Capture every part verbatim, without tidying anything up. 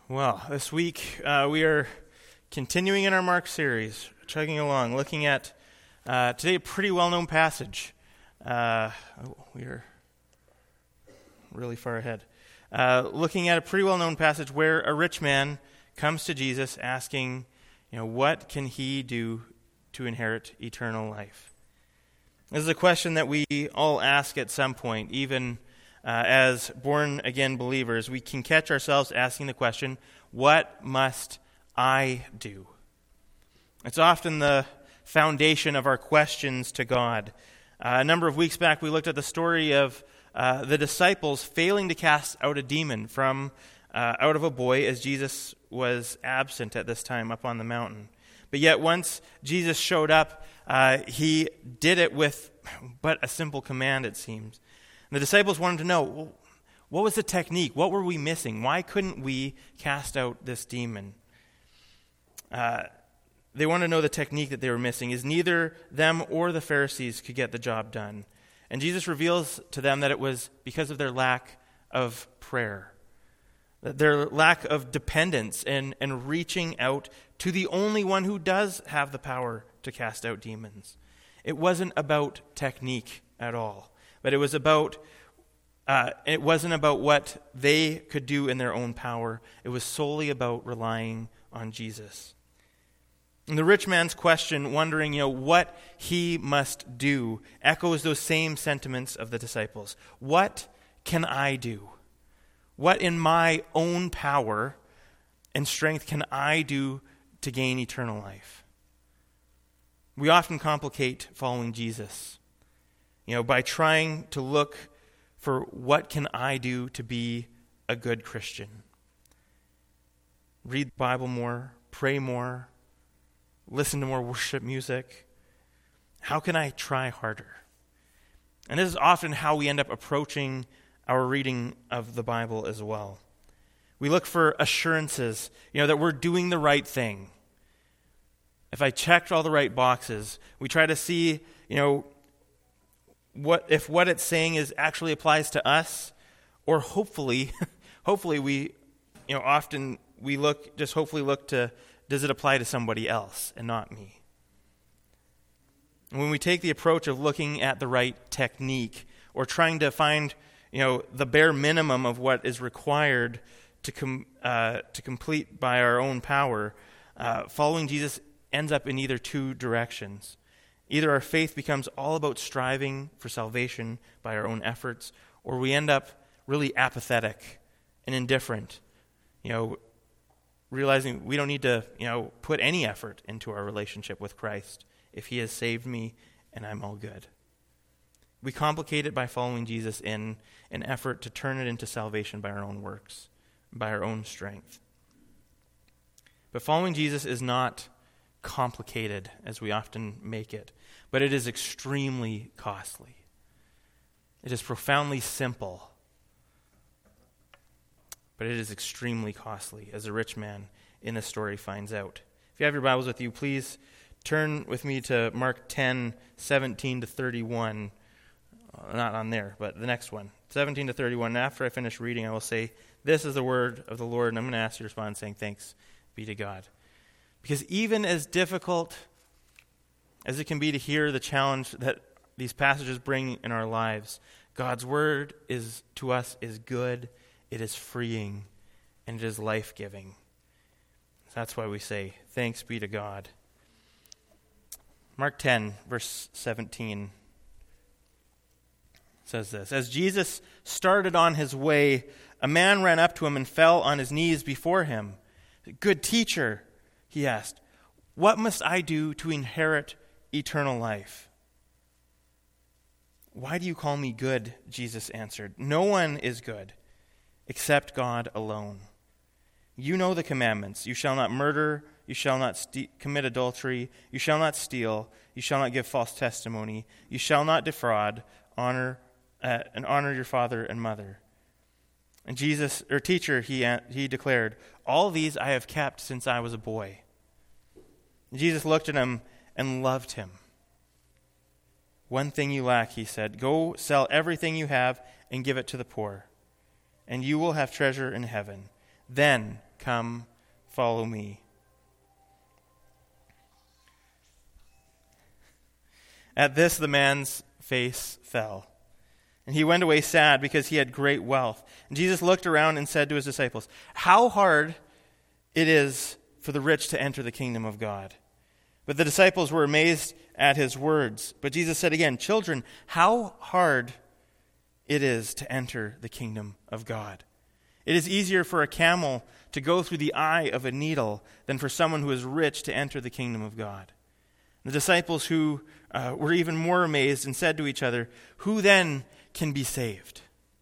Well, this week uh, we are continuing in our Mark series, chugging along, looking at uh, today a pretty well-known passage. Uh, oh, we are really far ahead. Uh, looking at a pretty well-known passage where a rich man comes to Jesus asking, you know, what can he do to inherit eternal life? This is a question that we all ask at some point, even Uh, as born-again believers. We can catch ourselves asking the question, what must I do? It's often the foundation of our questions to God. Uh, a number of weeks back, we looked at the story of uh, the disciples failing to cast out a demon from uh, out of a boy as Jesus was absent at this time up on the mountain. But yet once Jesus showed up, uh, he did it with but a simple command, it seems. And the disciples wanted to know, well, what was the technique? What were we missing? Why couldn't we cast out this demon? Uh, they wanted to know the technique that they were missing, is neither them or the Pharisees could get the job done. And Jesus reveals to them that it was because of their lack of prayer, that their lack of dependence and, and reaching out to the only one who does have the power to cast out demons. It wasn't about technique at all. But it was about, uh, it wasn't about what they could do in their own power. It was solely about relying on Jesus. And the rich man's question, wondering, you know, what he must do, echoes those same sentiments of the disciples. What can I do? What in my own power and strength can I do to gain eternal life? We often complicate following Jesus, you know, by trying to look for what can I do to be a good Christian. Read the Bible more, pray more, listen to more worship music. How can I try harder? And this is often how we end up approaching our reading of the Bible as well. We look for assurances, you know, that we're doing the right thing. If I checked all the right boxes, we try to see, you know, What if what it's saying is actually applies to us, or hopefully, hopefully we, you know, often we look just hopefully look to, does it apply to somebody else and not me? And when we take the approach of looking at the right technique or trying to find, you know, the bare minimum of what is required to com, uh, to complete by our own power, uh, following Jesus ends up in either two directions. Either our faith becomes all about striving for salvation by our own efforts, or we end up really apathetic and indifferent, you know, realizing we don't need to, you know, put any effort into our relationship with Christ if he has saved me and I'm all good. We complicate it by following Jesus in an effort to turn it into salvation by our own works, by our own strength. But following Jesus is not complicated as we often make it, but it is extremely costly. It is profoundly simple, but it is extremely costly, as a rich man in the story finds out. If you have your Bibles with you, please turn with me to Mark ten, seventeen to thirty-one. Uh, not on there, but the next one, seventeen to thirty-one. And after I finish reading, I will say, "This is the word of the Lord," and I'm going to ask you to respond saying, "Thanks be to God." Because even as difficult as it can be to hear the challenge that these passages bring in our lives, God's word is to us is good, it is freeing, and it is life-giving. That's why we say, thanks be to God. Mark ten, verse seventeen says this: "As Jesus started on his way, a man ran up to him and fell on his knees before him. 'Good teacher,' he asked, 'what must I do to inherit eternal life?' 'Why do you call me good?' Jesus answered. 'No one is good except God alone. You know the commandments. You shall not murder, you shall not st- commit adultery, you shall not steal, you shall not give false testimony, you shall not defraud, honor uh, and honor your father and mother.' And Jesus, or teacher, he he declared, 'All these I have kept since I was a boy.' And Jesus looked at him and loved him. 'One thing you lack,' he said. 'Go sell everything you have and give it to the poor, and you will have treasure in heaven. Then come, follow me." At this, the man's face fell, and he went away sad because he had great wealth. And Jesus looked around and said to his disciples, "How hard it is for the rich to enter the kingdom of God." But the disciples were amazed at his words. But Jesus said again, "Children, how hard it is to enter the kingdom of God. It is easier for a camel to go through the eye of a needle than for someone who is rich to enter the kingdom of God." The disciples who uh, were even more amazed and said to each other, "Who then can be saved?"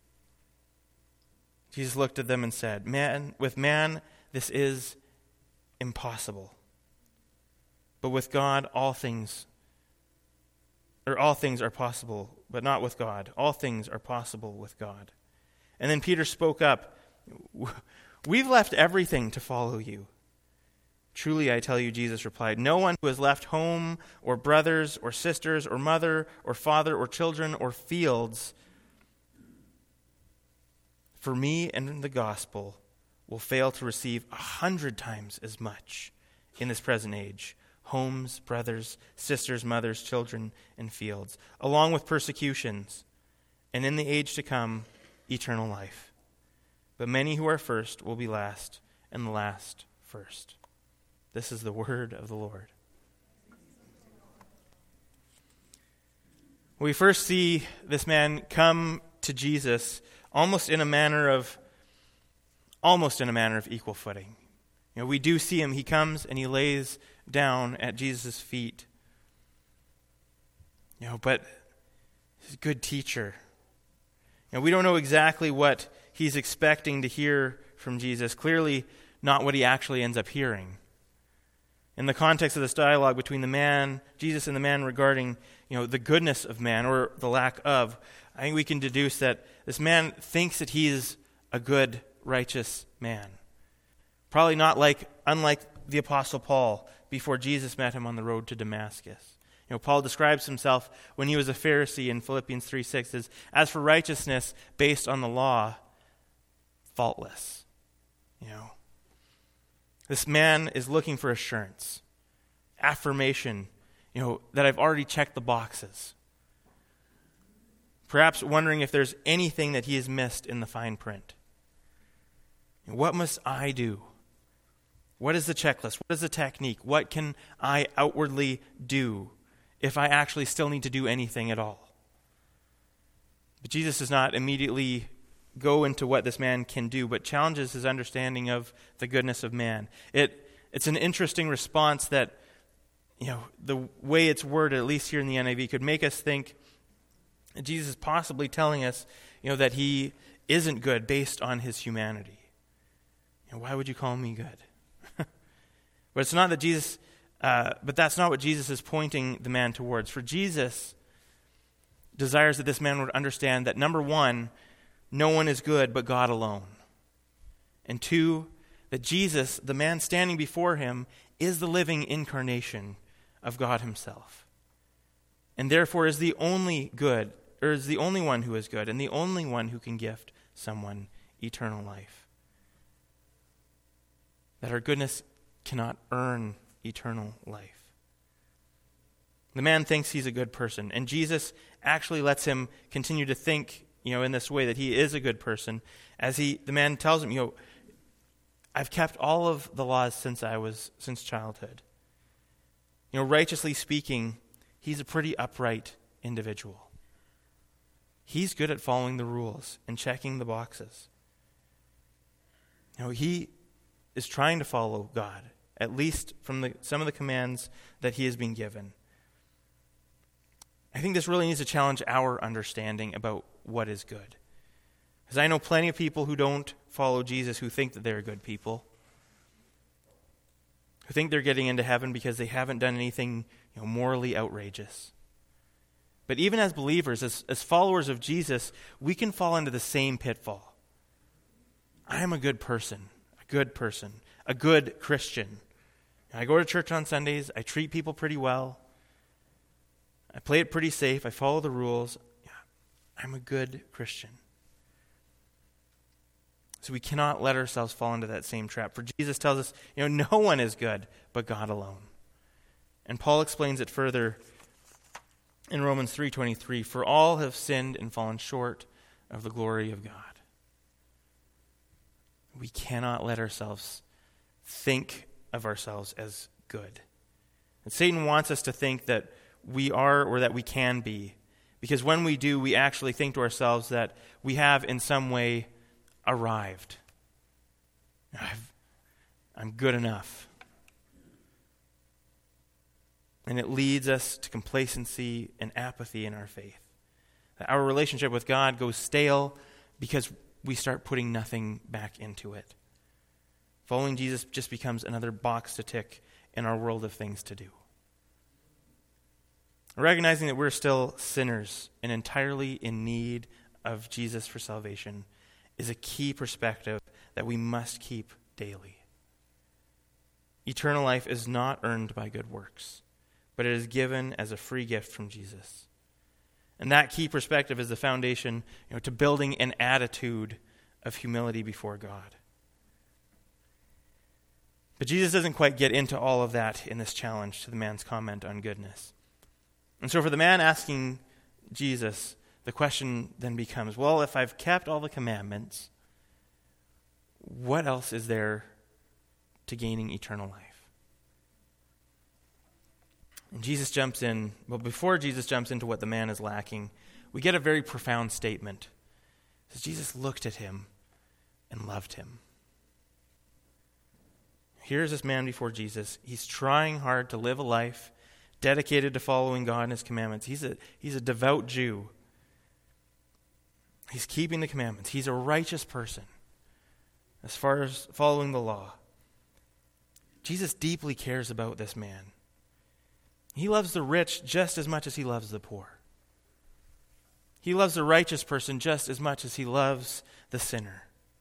Jesus looked at them and said, "Man, with man this is impossible. But with God all things or all things are possible, but not with God. All things are possible with God." And then Peter spoke up, "We've left everything to follow you." "Truly, I tell you," Jesus replied, "no one who has left home or brothers or sisters or mother or father or children or fields for me and the gospel will fail to receive a hundred times as much in this present age, homes, brothers, sisters, mothers, children, and fields, along with persecutions, and in the age to come, eternal life. But many who are first will be last, and the last first." This is the word of the Lord. We first see this man come to Jesus almost in a manner of almost in a manner of equal footing. You know, we do see him. He comes and he lays down at Jesus' feet. You know, but he's a good teacher. You know, we don't know exactly what he's expecting to hear from Jesus. Clearly, not what he actually ends up hearing. In the context of this dialogue between the man, Jesus and the man regarding, you know, the goodness of man or the lack of, I think we can deduce that this man thinks that he is a good, righteous man. Probably not like, unlike the Apostle Paul before Jesus met him on the road to Damascus. You know, Paul describes himself when he was a Pharisee in Philippians three six as, as for righteousness based on the law, faultless. You know, this man is looking for assurance, affirmation, you know, that I've already checked the boxes. Perhaps wondering if there's anything that he has missed in the fine print. What must I do? What is the checklist? What is the technique? What can I outwardly do if I actually still need to do anything at all? But Jesus does not immediately go into what this man can do, but challenges his understanding of the goodness of man. It it's an interesting response that, you know, the way it's worded, at least here in the N I V, could make us think that Jesus is possibly telling us, you know, that he isn't good based on his humanity. You know, why would you call me good? But it's not that Jesus, uh, but that's not what Jesus is pointing the man towards. For Jesus desires that this man would understand that, number one, no one is good but God alone. And two, that Jesus, the man standing before him, is the living incarnation of God himself. And therefore is the only good, or is the only one who is good, and the only one who can gift someone eternal life. That our goodness cannot earn eternal life. The man thinks he's a good person, and Jesus actually lets him continue to think, you know, in this way that he is a good person, as he, the man tells him, you know, I've kept all of the laws since I was, since childhood. You know, righteously speaking, he's a pretty upright individual. He's good at following the rules and checking the boxes. You know, he is trying to follow God, at least from the, some of the commands that he has been given. I think this really needs to challenge our understanding about what is good. Because I know plenty of people who don't follow Jesus who think that they're good people, who think they're getting into heaven because they haven't done anything, you know, morally outrageous. But even as believers, as, as followers of Jesus, we can fall into the same pitfall. I am a good person, a good person, a good Christian. I go to church on Sundays. I treat people pretty well. I play it pretty safe. I follow the rules. Yeah, I'm a good Christian. So we cannot let ourselves fall into that same trap. For Jesus tells us, you know, no one is good but God alone. And Paul explains it further in Romans three twenty-three, for all have sinned and fallen short of the glory of God. We cannot let ourselves think of ourselves as good. And Satan wants us to think that we are or that we can be. Because when we do, we actually think to ourselves that we have in some way arrived. I've, I'm good enough. And it leads us to complacency and apathy in our faith. Our relationship with God goes stale because we start putting nothing back into it. Following Jesus just becomes another box to tick in our world of things to do. Recognizing that we're still sinners and entirely in need of Jesus for salvation is a key perspective that we must keep daily. Eternal life is not earned by good works, but it is given as a free gift from Jesus. And that key perspective is the foundation, you know, to building an attitude of humility before God. But Jesus doesn't quite get into all of that in this challenge to the man's comment on goodness. And so for the man asking Jesus, the question then becomes, well, if I've kept all the commandments, what else is there to gaining eternal life? And Jesus jumps in, but before Jesus jumps into what the man is lacking, we get a very profound statement. It says, Jesus looked at him and loved him. Here's this man before Jesus. He's trying hard to live a life dedicated to following God and his commandments. He's a, he's a devout Jew. He's keeping the commandments. He's a righteous person as far as following the law. Jesus deeply cares about this man. He loves the rich just as much as he loves the poor. He loves the righteous person just as much as he loves the sinner.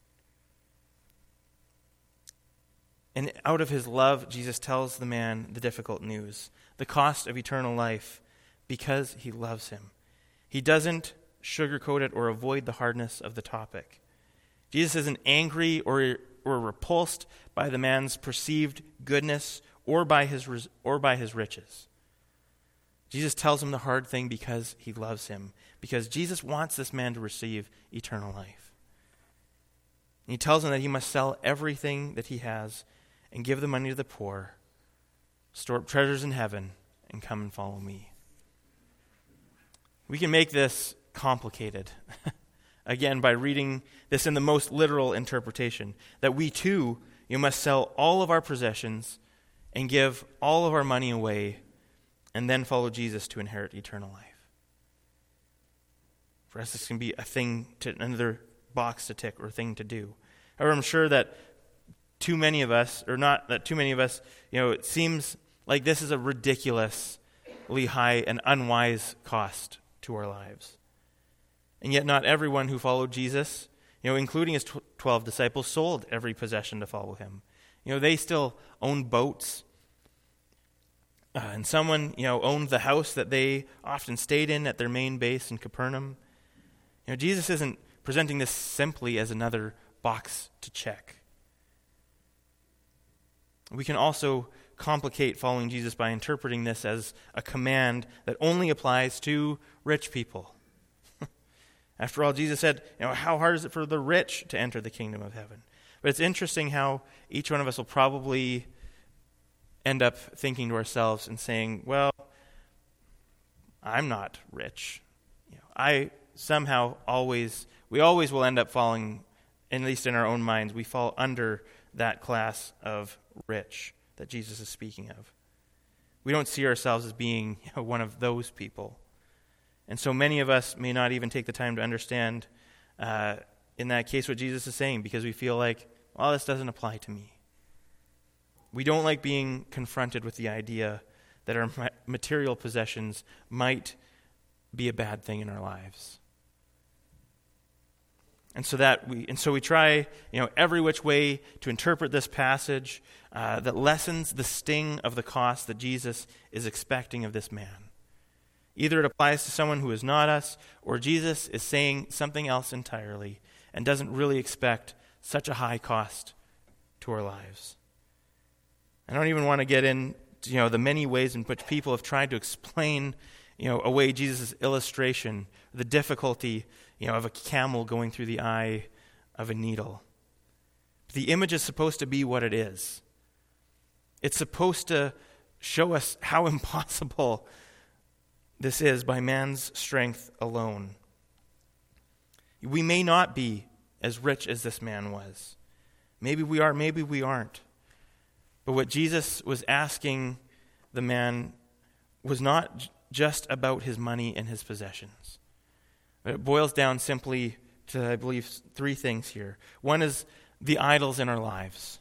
And out of his love, Jesus tells the man the difficult news, the cost of eternal life, because he loves him. He doesn't sugarcoat it or avoid the hardness of the topic. Jesus isn't angry or, or repulsed by the man's perceived goodness or by his or by his riches. Jesus tells him the hard thing because he loves him, because Jesus wants this man to receive eternal life. And he tells him that he must sell everything that he has and give the money to the poor, store up treasures in heaven, and come and follow me. We can make this complicated, again, by reading this in the most literal interpretation, that we too you must sell all of our possessions and give all of our money away and then follow Jesus to inherit eternal life. For us, this can be a thing, to another box to tick or thing to do. However, I'm sure that too many of us, or not that too many of us, you know, it seems like this is a ridiculously high and unwise cost to our lives. And yet not everyone who followed Jesus, you know, including his twelve disciples, sold every possession to follow him. You know, they still owned boats. Uh, and someone, you know, owned the house that they often stayed in at their main base in Capernaum. You know, Jesus isn't presenting this simply as another box to check. We can also complicate following Jesus by interpreting this as a command that only applies to rich people. After all, Jesus said, you know, how hard is it for the rich to enter the kingdom of heaven? But it's interesting how each one of us will probably end up thinking to ourselves and saying, well, I'm not rich. You know, I somehow always, we always will end up falling, at least in our own minds, we fall under that class of rich that Jesus is speaking of. We don't see ourselves as being, you know, one of those people. And so many of us may not even take the time to understand, uh, in that case, what Jesus is saying, because we feel like, well, this doesn't apply to me. We don't like being confronted with the idea that our material possessions might be a bad thing in our lives. And so that we and so we try, you know, every which way to interpret this passage uh, that lessens the sting of the cost that Jesus is expecting of this man. Either it applies to someone who is not us, or Jesus is saying something else entirely and doesn't really expect such a high cost to our lives. I don't even want to get in, you know, the many ways in which people have tried to explain, you know, away Jesus' illustration, the difficulty, you know, of a camel going through the eye of a needle. The image is supposed to be what it is. It's supposed to show us how impossible this is by man's strength alone. We may not be as rich as this man was. Maybe we are, maybe we aren't. But what Jesus was asking the man was not j- just about his money and his possessions. It boils down simply to, I believe, three things here. One is the idols in our lives.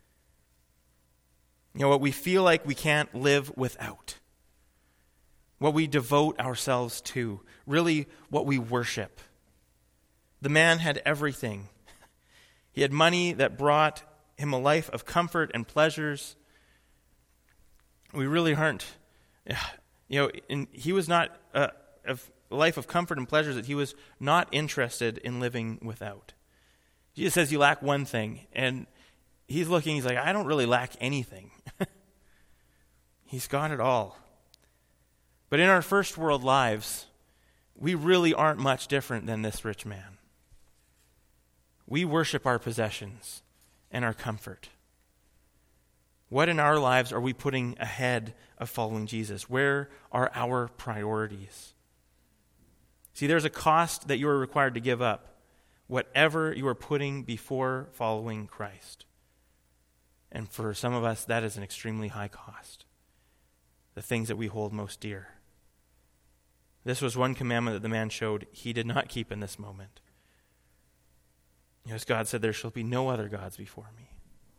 You know, what we feel like we can't live without. What we devote ourselves to. Really, what we worship. The man had everything. He had money that brought him a life of comfort and pleasures. We really aren't, you know, in, he was not a, a life of comfort and pleasures that he was not interested in living without. Jesus says you lack one thing, and he's looking, he's like, I don't really lack anything. He's got it all. But in our first world lives, we really aren't much different than this rich man. We worship our possessions and our comfort. What in our lives are we putting ahead of following Jesus? Where are our priorities? See, there's a cost that you are required to give up, whatever you are putting before following Christ. And for some of us, that is an extremely high cost. The things that we hold most dear. This was one commandment that the man showed he did not keep in this moment. You know, as God said, there shall be no other gods before me.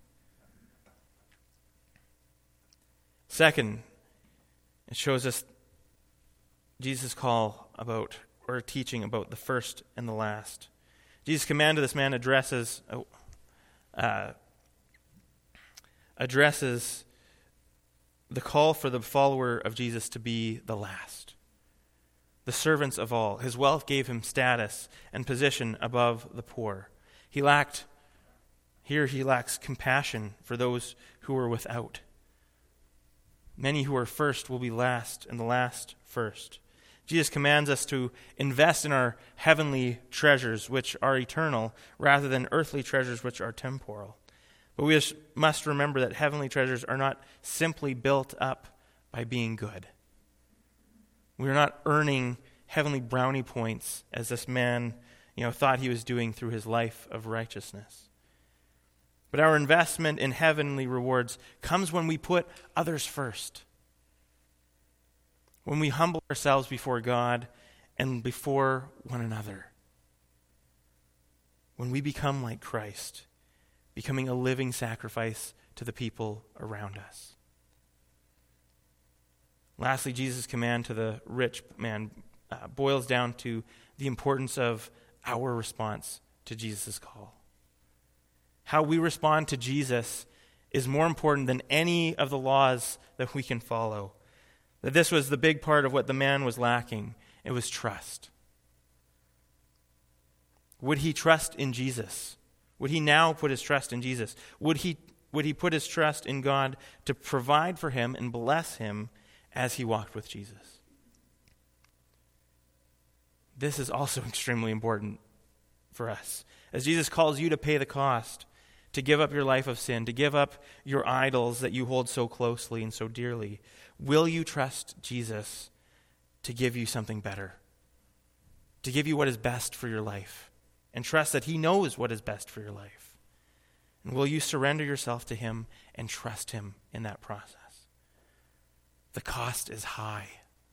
Second, it shows us Jesus' call about, or teaching about the first and the last. Jesus' command to this man addresses uh, addresses the call for the follower of Jesus to be the last, the servants of all. His wealth gave him status and position above the poor. He lacked, here he lacks compassion for those who are without. Many who are first will be last, and the last first. Jesus commands us to invest in our heavenly treasures, which are eternal, rather than earthly treasures, which are temporal. But we must remember that heavenly treasures are not simply built up by being good. We are not earning heavenly brownie points, as this man, you know, thought he was doing through his life of righteousness. But our investment in heavenly rewards comes when we put others first. When we humble ourselves before God and before one another. When we become like Christ, becoming a living sacrifice to the people around us. Lastly, Jesus' command to the rich man uh, boils down to the importance of our response to Jesus' call. How we respond to Jesus is more important than any of the laws that we can follow. That this was the big part of what the man was lacking. It was trust. Would he trust in Jesus? Would he now put his trust in Jesus? Would he, would he put his trust in God to provide for him and bless him as he walked with Jesus? This is also extremely important for us. As Jesus calls you to pay the cost, to give up your life of sin, to give up your idols that you hold so closely and so dearly, will you trust Jesus to give you something better? To give you what is best for your life? And trust that he knows what is best for your life? And will you surrender yourself to him and trust him in that process? The cost is high.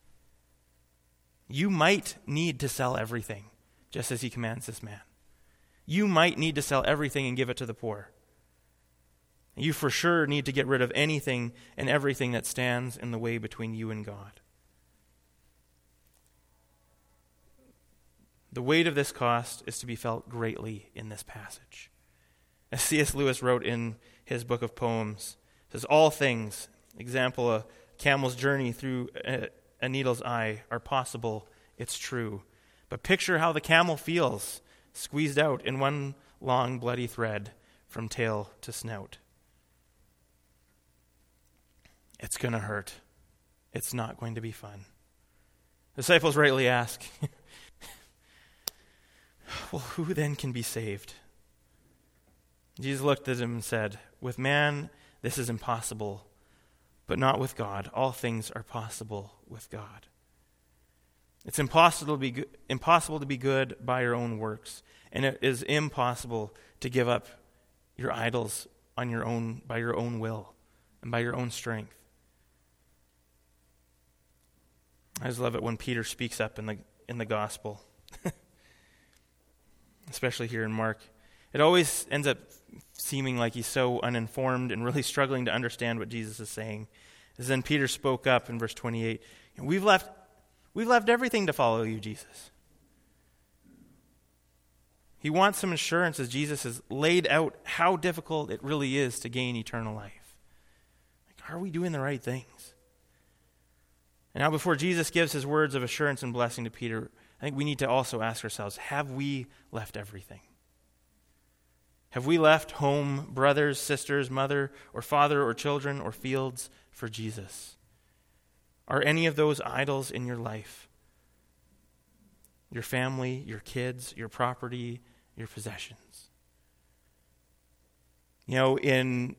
You might need to sell everything, just as he commands this man. You might need to sell everything and give it to the poor. You for sure need to get rid of anything and everything that stands in the way between you and God. The weight of this cost is to be felt greatly in this passage. As C S Lewis wrote in his book of poems, it says, all things, example, a camel's journey through a, a needle's eye, are possible, it's true. But picture how the camel feels, squeezed out in one long, bloody thread from tail to snout. It's going to hurt. It's not going to be fun. The disciples rightly ask, well, who then can be saved? Jesus looked at them and said, with man, this is impossible, but not with God. All things are possible with God. It's impossible to be go- impossible to be good by your own works, and it is impossible to give up your idols on your own by your own will and by your own strength. I just love it when Peter speaks up in the in the gospel, especially here in Mark. It always ends up seeming like he's so uninformed and really struggling to understand what Jesus is saying. As then Peter spoke up in verse twenty-eight, we've left we've left everything to follow you, Jesus. He wants some assurance as Jesus has laid out how difficult it really is to gain eternal life. Like, are we doing the right things? And now before Jesus gives his words of assurance and blessing to Peter, I think we need to also ask ourselves, have we left everything? Have we left home, brothers, sisters, mother, or father, or children, or fields for Jesus? Are any of those idols in your life? Your family, your kids, your property, your possessions? You know, in,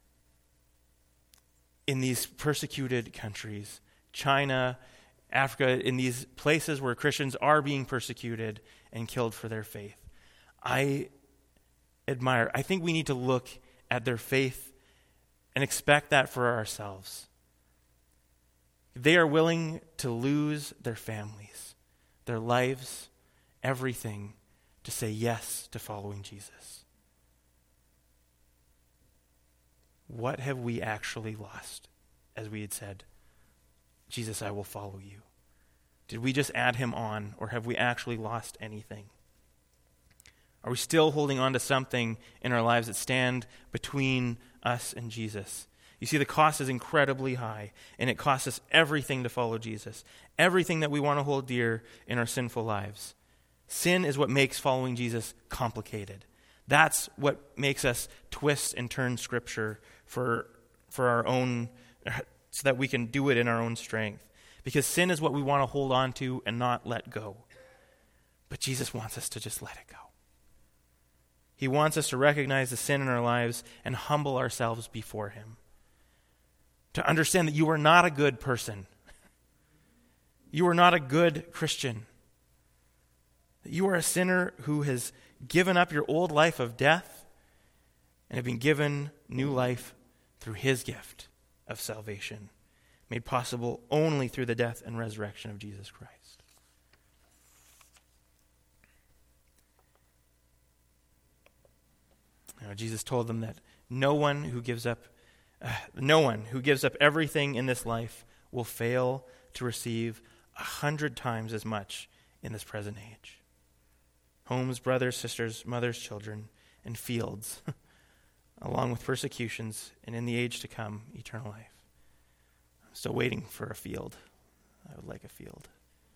in these persecuted countries, China, Africa, in these places where Christians are being persecuted and killed for their faith, I admire. I think we need to look at their faith and expect that for ourselves. They are willing to lose their families, their lives, everything to say yes to following Jesus. What have we actually lost, as we had said? Jesus, I will follow you. Did we just add him on, or have we actually lost anything? Are we still holding on to something in our lives that stand between us and Jesus? You see, the cost is incredibly high, and it costs us everything to follow Jesus, everything that we want to hold dear in our sinful lives. Sin is what makes following Jesus complicated. That's what makes us twist and turn Scripture for, for our own, so that we can do it in our own strength. Because sin is what we want to hold on to and not let go. But Jesus wants us to just let it go. He wants us to recognize the sin in our lives and humble ourselves before him. To understand that you are not a good person. You are not a good Christian. That you are a sinner who has given up your old life of death and have been given new life through his gift of salvation, made possible only through the death and resurrection of Jesus Christ. Now, Jesus told them that no one who gives up, uh, no one who gives up everything in this life will fail to receive a hundred times as much in this present age. Homes, brothers, sisters, mothers, children, and fields, along with persecutions, and in the age to come, eternal life. I'm still waiting for a field. I would like a field.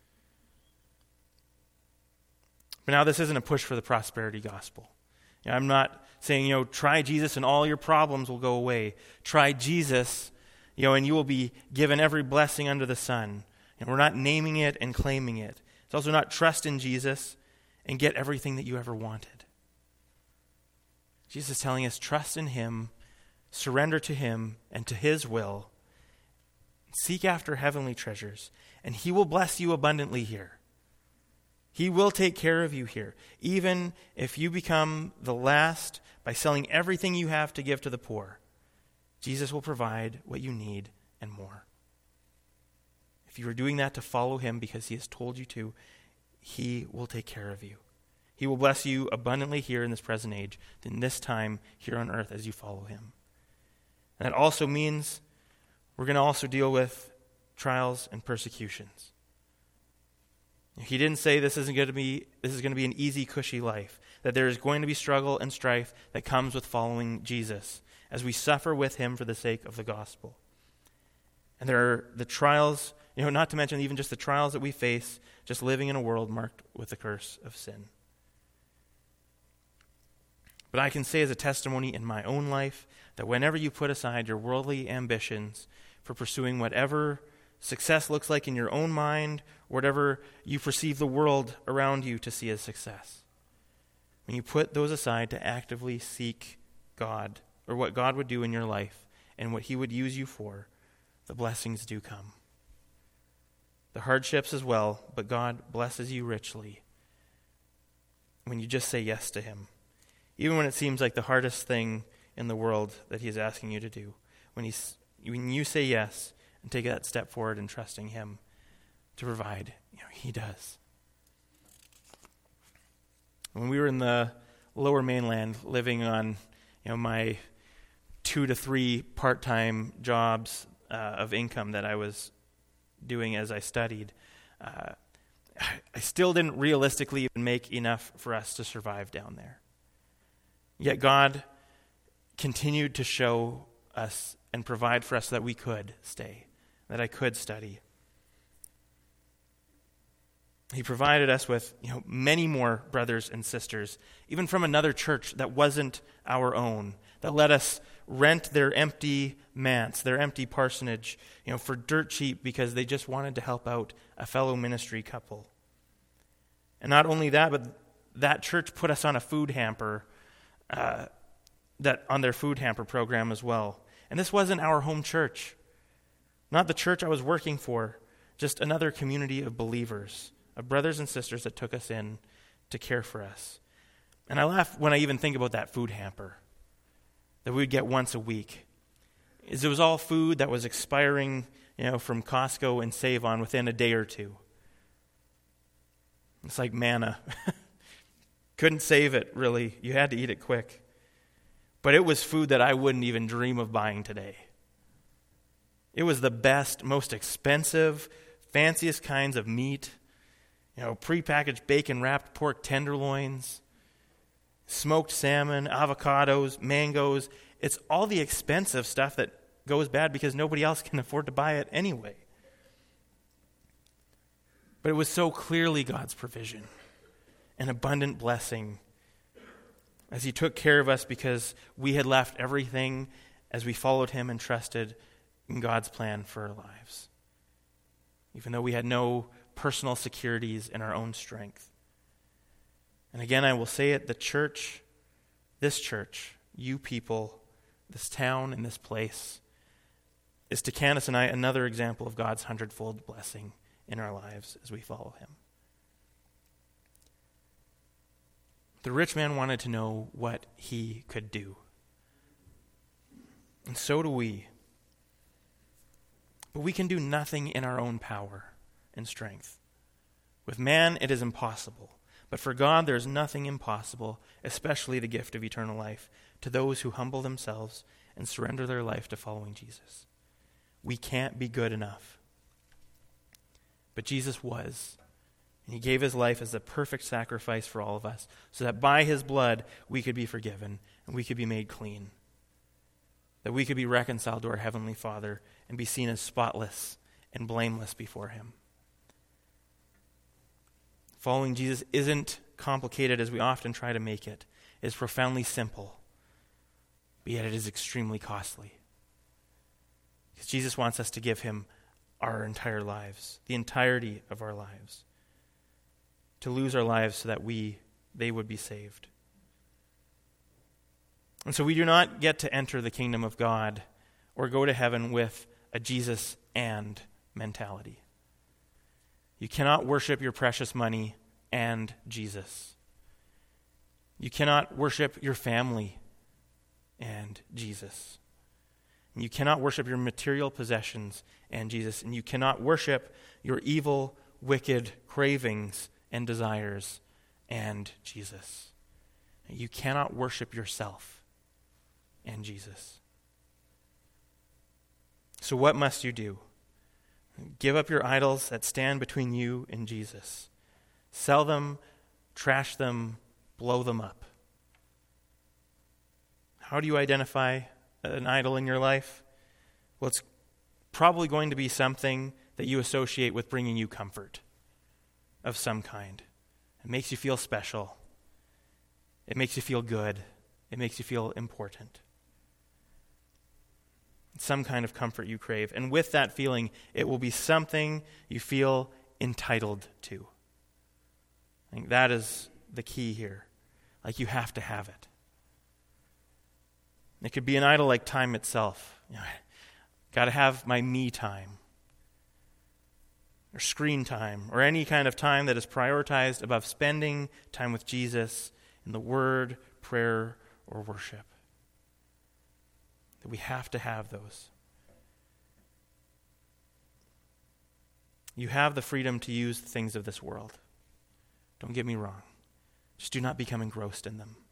But now this isn't a push for the prosperity gospel. You know, I'm not saying, you know, try Jesus and all your problems will go away. Try Jesus, you know, and you will be given every blessing under the sun. And we're not naming it and claiming it. It's also not trust in Jesus and get everything that you ever wanted. Jesus is telling us, trust in him, surrender to him and to his will. Seek after heavenly treasures, and he will bless you abundantly here. He will take care of you here, even if you become the last by selling everything you have to give to the poor. Jesus will provide what you need and more. If you are doing that to follow him because he has told you to, he will take care of you. He will bless you abundantly here in this present age, in this time here on earth as you follow him. And that also means we're going to also deal with trials and persecutions. He didn't say this isn't going to be this is going to be an easy, cushy life, that there is going to be struggle and strife that comes with following Jesus as we suffer with him for the sake of the gospel. And there are the trials, you know, not to mention even just the trials that we face just living in a world marked with the curse of sin. But I can say as a testimony in my own life that whenever you put aside your worldly ambitions for pursuing whatever success looks like in your own mind, whatever you perceive the world around you to see as success, when you put those aside to actively seek God, or what God would do in your life and what he would use you for, the blessings do come. The hardships as well, but God blesses you richly when you just say yes to him. Even when it seems like the hardest thing in the world that he is asking you to do. When, he's, when you say yes and take that step forward in trusting him to provide, you know, he does. When we were in the lower mainland living on, you know, my two to three part-time jobs uh, of income that I was doing as I studied, uh, I still didn't realistically even make enough for us to survive down there. Yet God continued to show us and provide for us so that we could stay, that I could study. He provided us with, you know, many more brothers and sisters, even from another church that wasn't our own, that let us rent their empty manse, their empty parsonage, you know, for dirt cheap because they just wanted to help out a fellow ministry couple. And not only that, but that church put us on a food hamper, uh, that on their food hamper program as well. And this wasn't our home church, not the church I was working for, just another community of believers, of brothers and sisters that took us in to care for us. And I laugh when I even think about that food hamper that we would get once a week. Is it was all food that was expiring, you know, from Costco and Save-On within a day or two. It's like manna. Couldn't save it, really. You had to eat it quick. But it was food that I wouldn't even dream of buying today. It was the best, most expensive, fanciest kinds of meat. You know, prepackaged bacon-wrapped pork tenderloins, smoked salmon, avocados, mangoes. It's all the expensive stuff that goes bad because nobody else can afford to buy it anyway. But it was so clearly God's provision, an abundant blessing, as he took care of us because we had left everything as we followed him and trusted in God's plan for our lives, even though we had no personal securities in our own strength. And again, I will say it, the church, this church, you people, this town and this place, is to Candace and I another example of God's hundredfold blessing in our lives as we follow him. The rich man wanted to know what he could do. And so do we. But we can do nothing in our own power and strength. With man, it is impossible. But for God, there is nothing impossible, especially the gift of eternal life, to those who humble themselves and surrender their life to following Jesus. We can't be good enough. But Jesus was. And he gave his life as a perfect sacrifice for all of us, so that by his blood we could be forgiven and we could be made clean. That we could be reconciled to our Heavenly Father and be seen as spotless and blameless before him. Following Jesus isn't complicated as we often try to make it. It is profoundly simple, but yet it is extremely costly. Because Jesus wants us to give him our entire lives, the entirety of our lives, to lose our lives so that we, they would be saved. And so we do not get to enter the kingdom of God or go to heaven with a Jesus and mentality. You cannot worship your precious money and Jesus. You cannot worship your family and Jesus. And you cannot worship your material possessions and Jesus. And you cannot worship your evil, wicked cravings and desires and Jesus. You cannot worship yourself and Jesus. So what must you do? Give up your idols that stand between you and Jesus. Sell them, trash them, blow them up. How do you identify an idol in your life? Well, it's probably going to be something that you associate with bringing you comfort of some kind. It makes you feel special. It makes you feel good. It makes you feel important. It's some kind of comfort you crave. And with that feeling, it will be something you feel entitled to. I think that is the key here. Like you have to have it. It could be an idol like time itself. You know, got to have my me time. Or screen time. Or any kind of time that is prioritized above spending time with Jesus in the Word, prayer, or worship. That we have to have those. You have the freedom to use the things of this world. Don't get me wrong. Just do not become engrossed in them.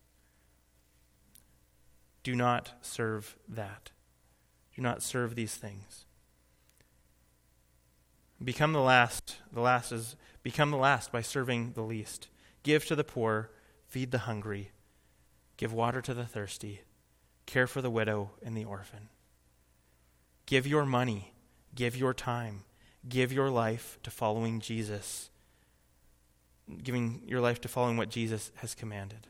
Do not serve that. Do not serve these things. Become the last. The last is become the last by serving the least. Give to the poor, feed the hungry, give water to the thirsty, care for the widow and the orphan. Give your money, give your time, give your life to following Jesus, giving your life to following what Jesus has commanded.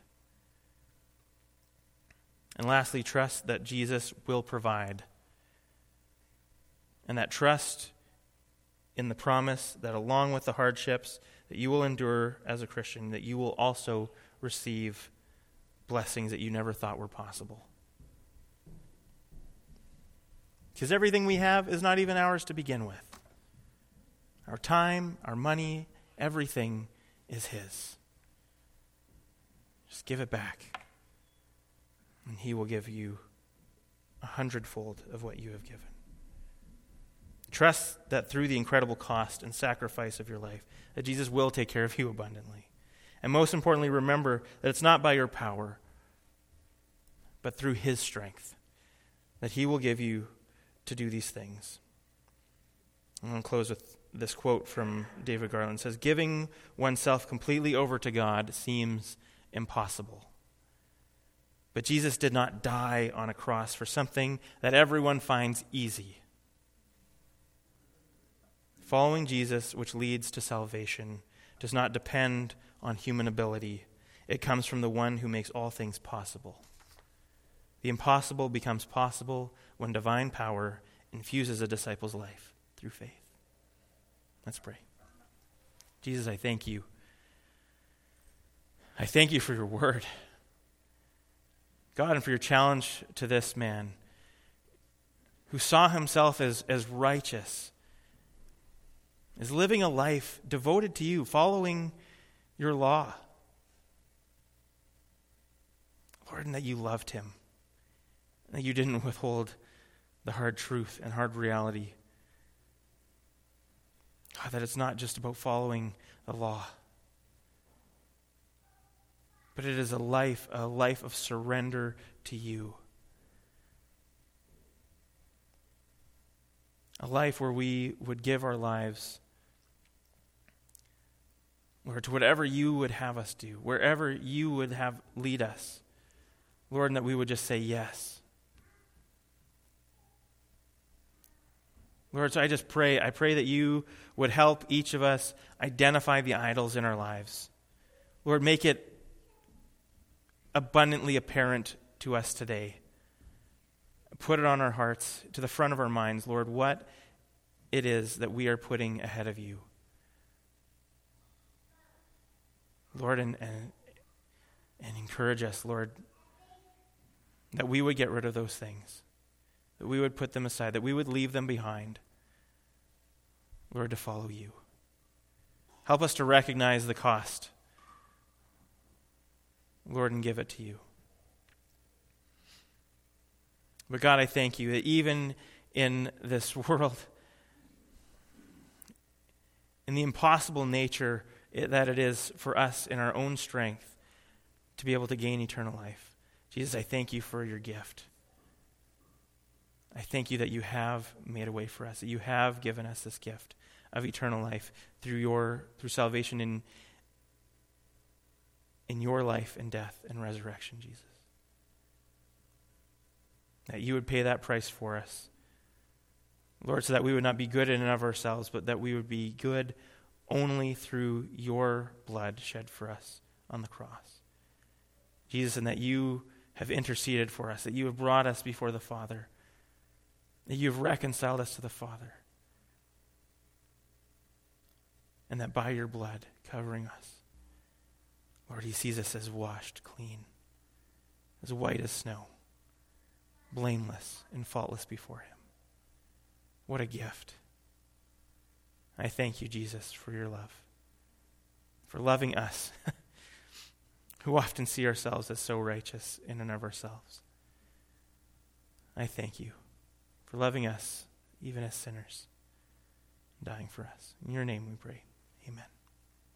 And lastly, trust that Jesus will provide. And that trust in the promise that along with the hardships that you will endure as a Christian, that you will also receive blessings that you never thought were possible. Because everything we have is not even ours to begin with. Our time, our money, everything is His. Just give it back. And He will give you a hundredfold of what you have given. Trust that through the incredible cost and sacrifice of your life, that Jesus will take care of you abundantly. And most importantly, remember that it's not by your power, but through His strength, that He will give you to do these things. I'm going to close with this quote from David Garland. It says, "Giving oneself completely over to God seems impossible. But Jesus did not die on a cross for something that everyone finds easy. Following Jesus, which leads to salvation, does not depend on human ability. It comes from the one who makes all things possible. The impossible becomes possible when divine power infuses a disciple's life through faith." Let's pray. Jesus, I thank you. I thank you for your word. God, and for your challenge to this man who saw himself as, as righteous, as living a life devoted to you, following your law. Lord, and that you loved him, and that you didn't withhold the hard truth and hard reality. God, that it's not just about following the law, but it is a life, a life of surrender to you. A life where we would give our lives, Lord, to whatever you would have us do, wherever you would have lead us. Lord, and that we would just say yes. Lord, so I just pray, I pray that you would help each of us identify the idols in our lives. Lord, make it abundantly apparent to us today. Put it on our hearts, to the front of our minds, Lord, what it is that we are putting ahead of you. Lord, and, and, and encourage us, Lord, that we would get rid of those things, that we would put them aside, that we would leave them behind, Lord, to follow you. Help us to recognize the cost, Lord, and give it to you. But God, I thank you that even in this world, in the impossible nature it, that it is for us in our own strength to be able to gain eternal life, Jesus, I thank you for your gift. I thank you that you have made a way for us, that you have given us this gift of eternal life through your through salvation in in your life and death and resurrection, Jesus. That you would pay that price for us, Lord, so that we would not be good in and of ourselves, but that we would be good only through your blood shed for us on the cross. Jesus, and that you have interceded for us, that you have brought us before the Father, that you have reconciled us to the Father, and that by your blood covering us, Lord, he sees us as washed clean, as white as snow, blameless and faultless before him. What a gift. I thank you, Jesus, for your love, for loving us, who often see ourselves as so righteous in and of ourselves. I thank you for loving us, even as sinners, dying for us. In your name we pray. Amen.